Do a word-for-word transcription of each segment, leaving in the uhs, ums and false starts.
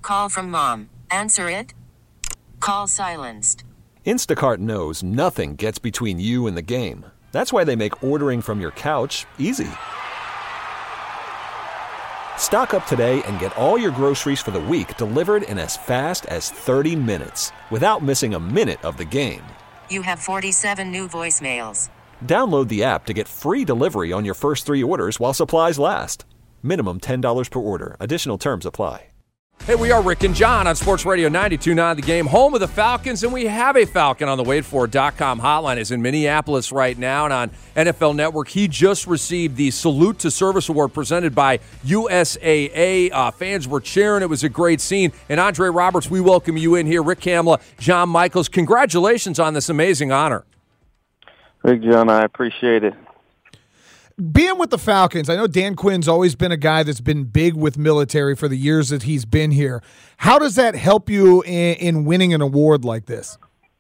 Call from mom. Answer it. Call silenced. Instacart knows nothing gets between you and the game. That's why they make ordering from your couch easy. Stock up today and get all your groceries for the week delivered in as fast as thirty minutes without missing a minute of the game. You have forty-seven new voicemails. Download the app to get free delivery on your first three orders while supplies last. Minimum ten dollars per order. Additional terms apply. Hey, we are Rick and John on Sports Radio ninety-two point nine The Game, home of the Falcons, and we have a Falcon on the wait for dot com hotline. Is in Minneapolis right now, and on N F L Network, he just received the Salute to Service Award presented by U S A A. Uh, fans were cheering. It was a great scene. And Andre Roberts, we welcome you in here. Rick Kamla, John Michaels, congratulations on this amazing honor. Rick, John, I appreciate it. Being with the Falcons, I know Dan Quinn's always been a guy that's been big with military for the years that he's been here. How does that help you in, in winning an award like this?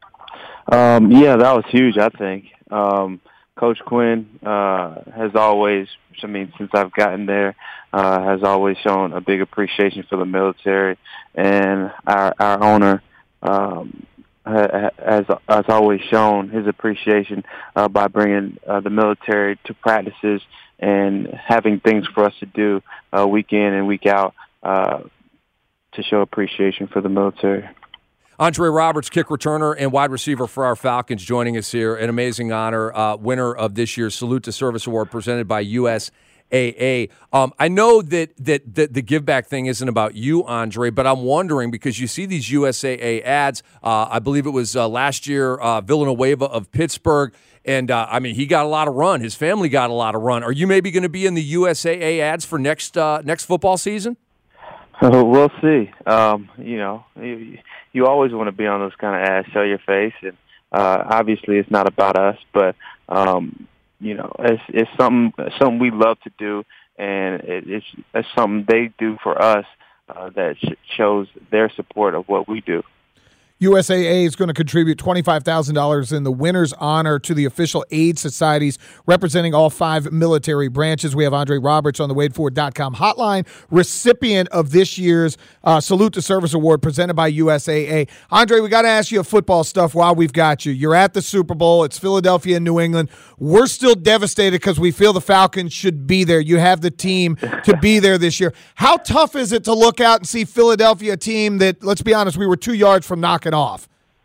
Um, yeah, that was huge, I think. Um, Coach Quinn uh, has always, I mean, since I've gotten there, uh, has always shown a big appreciation for the military, and our, our owner um, has, has always shown his appreciation uh, by bringing uh, the military to practices and having things for us to do uh, week in and week out uh, to show appreciation for the military. Andre Roberts, kick returner and wide receiver for our Falcons, joining us here. An amazing honor, uh, winner of this year's Salute to Service Award presented by U S A A. Um, I know that, that that the give back thing isn't about you, Andre, but I'm wondering because you see these U S A A ads. Uh, I believe it was uh, last year, uh, Villanueva of Pittsburgh, and uh, I mean he got a lot of run. His family got a lot of run. Are you maybe going to be in the U S A A ads for next uh, next football season? Uh, we'll see. Um, you know, you, you always want to be on those kind of ads, show your face, and uh, obviously it's not about us, but. Um, You know, it's it's something something we love to do, and it, it's it's something they do for us uh, that sh- shows their support of what we do. U S A A is going to contribute twenty-five thousand dollars in the winner's honor to the official aid societies representing all five military branches. We have Andre Roberts on the wait for dot com hotline, recipient of this year's uh, Salute to Service Award presented by U S A A. Andre, we got to ask you football stuff while we've got you. You're at the Super Bowl. It's Philadelphia and New England. We're still devastated because we feel the Falcons should be there. You have the team to be there this year. How tough is it to look out and see Philadelphia, a team that, let's be honest, we were two yards from knocking off?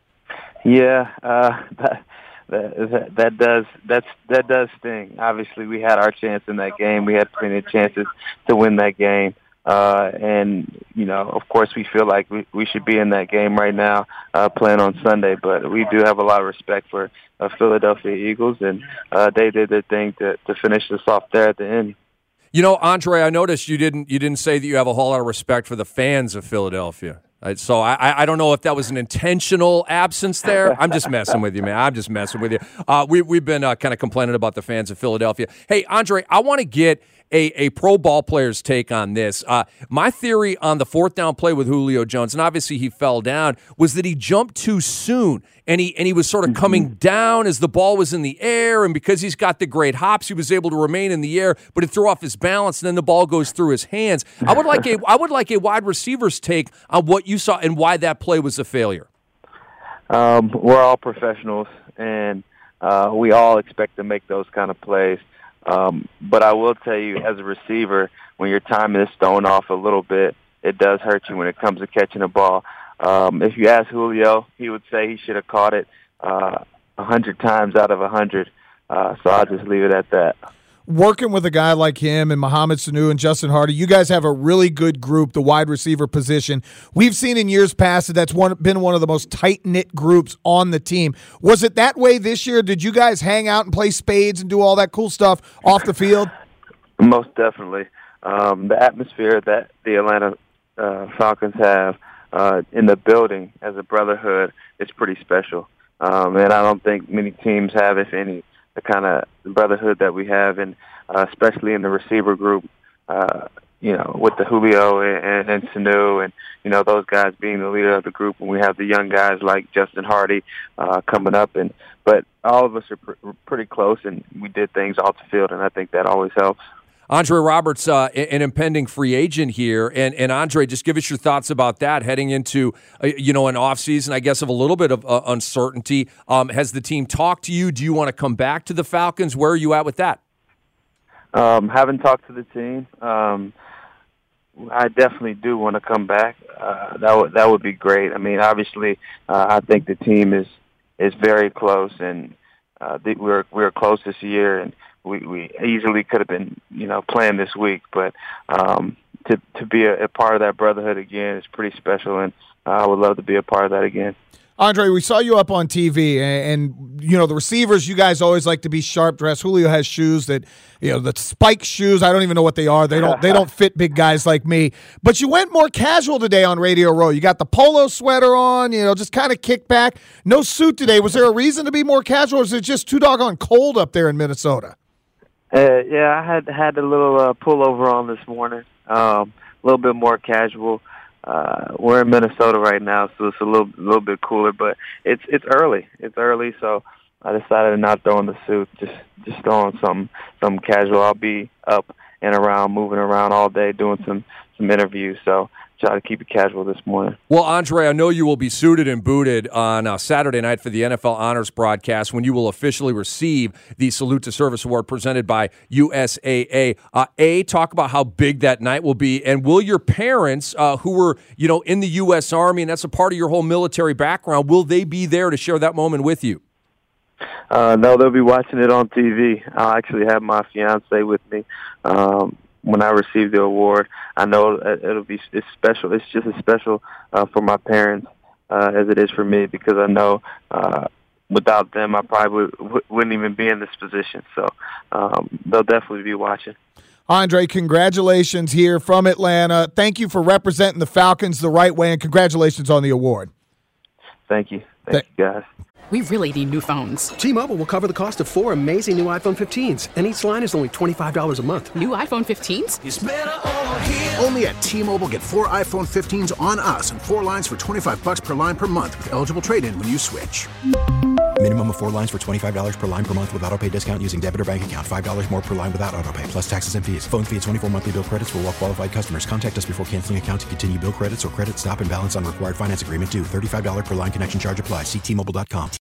Yeah, uh, that, that that does that's that does sting. Obviously, we had our chance in that game. We had plenty of chances to win that game, uh, and you know, of course, we feel like we, we should be in that game right now, uh, playing on Sunday. But we do have a lot of respect for uh, Philadelphia Eagles, and uh, they did their thing to to finish us off there at the end. You know, Andre, I noticed you didn't you didn't say that you have a whole lot of respect for the fans of Philadelphia. So I, I don't know if that was an intentional absence there. I'm just messing with you, man. I'm just messing with you. Uh, we, we've been uh, kind of complaining about the fans of Philadelphia. Hey, Andre, I want to get a, a pro ball player's take on this. Uh, my theory on the fourth down play with Julio Jones, and obviously he fell down, was that he jumped too soon. And he and he was sort of coming down as the ball was in the air, and because he's got the great hops, he was able to remain in the air, but it threw off his balance, and then the ball goes through his hands. I would like a I would like a wide receiver's take on what you saw and why that play was a failure. Um, we're all professionals, and uh, we all expect to make those kind of plays. Um, but I will tell you, as a receiver, when your timing is thrown off a little bit, it does hurt you when it comes to catching a ball. Um, if you ask Julio, he would say he should have caught it uh, a hundred times out of a hundred. Uh, so I'll just leave it at that. Working with a guy like him and Mohamed Sanu and Justin Hardy, you guys have a really good group, the wide receiver position. We've seen in years past that that's one, been one of the most tight-knit groups on the team. Was it that way this year? Did you guys hang out and play spades and do all that cool stuff off the field? Most definitely. Um, the atmosphere that the Atlanta uh, Falcons have Uh, in the building as a brotherhood is pretty special. Um, and I don't think many teams have, if any, the kind of brotherhood that we have, and uh, especially in the receiver group, uh, you know, with the Julio and, and Sanu and, you know, those guys being the leader of the group, and we have the young guys like Justin Hardy uh, coming up. And But all of us are pr- pretty close, and we did things off the field, and I think that always helps. Andre Roberts, uh, an impending free agent here, and and Andre, just give us your thoughts about that heading into uh, you know an offseason, I guess, of a little bit of uh, uncertainty. Um, has the team talked to you? Do you want to come back to the Falcons? Where are you at with that? Um, haven't talked to the team. Um, I definitely do want to come back. Uh, that would that would be great. I mean, obviously, uh, I think the team is is very close, and uh, we we're we're close this year, and we, we easily could have been, you know, playing this week. But um, to to be a, a part of that brotherhood again is pretty special, and uh, I would love to be a part of that again. Andre, we saw you up on T V, and, and, you know, the receivers, you guys always like to be sharp dressed. Julio has shoes that, you know, the spike shoes, I don't even know what they are. They don't they don't fit big guys like me. But you went more casual today on Radio Row. You got the polo sweater on, you know, just kind of kick back. No suit today. Was there a reason to be more casual, or is it just too doggone cold up there in Minnesota? Uh, yeah, I had had a little uh, pullover on this morning, um, a little bit more casual. Uh, we're in Minnesota right now, so it's a little little bit cooler, but it's it's early. It's early, so I decided to not throw in the suit, just just throw in something something casual. I'll be up and around, moving around all day, doing some some interviews, so try to keep it casual this morning. Well, Andre, I know you will be suited and booted on uh, Saturday night for the N F L Honors broadcast when you will officially receive the Salute to Service Award presented by U S A A. Uh, a, talk about how big that night will be, and will your parents, uh, who were you know in the U S Army, and that's a part of your whole military background, will they be there to share that moment with you? Uh, no, they'll be watching it on T V. I'll actually have my fiance with me. Um, When I receive the award, I know it'll be it's special. It's just as special uh, for my parents uh, as it is for me, because I know uh, without them, I probably w- wouldn't even be in this position. So um, they'll definitely be watching. Andre, congratulations here from Atlanta. Thank you for representing the Falcons the right way, and congratulations on the award. Thank you. Thank Th- you, guys. We really need new phones. T-Mobile will cover the cost of four amazing new iPhone fifteens, and each line is only twenty-five dollars a month. New iPhone fifteens? It's better over here. Only at T-Mobile, get four iPhone fifteens on us and four lines for twenty-five bucks per line per month with eligible trade-in when you switch. Minimum of four lines for twenty-five dollars per line per month with autopay discount using debit or bank account. five dollars more per line without autopay, plus taxes and fees. Phone fee at twenty-four monthly bill credits for well-qualified customers. Contact us before canceling account to continue bill credits or credit stop and balance on required finance agreement due. thirty-five dollars per line connection charge applies. See T Mobile dot com.